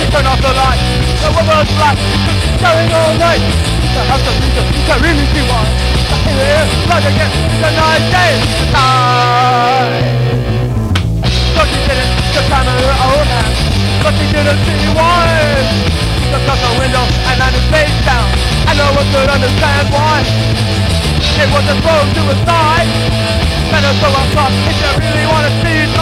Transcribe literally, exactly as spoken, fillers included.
turn off the light. The woman's black, going all night. To have some reason to really see why. Nothing here, like again, it's a nice day to die. So she did it, the time of her own hand, but she didn't see why. She looked out the window and landed face down, and no one could understand why. It was a throw to a side, better throw a fuck if you really wanna see it.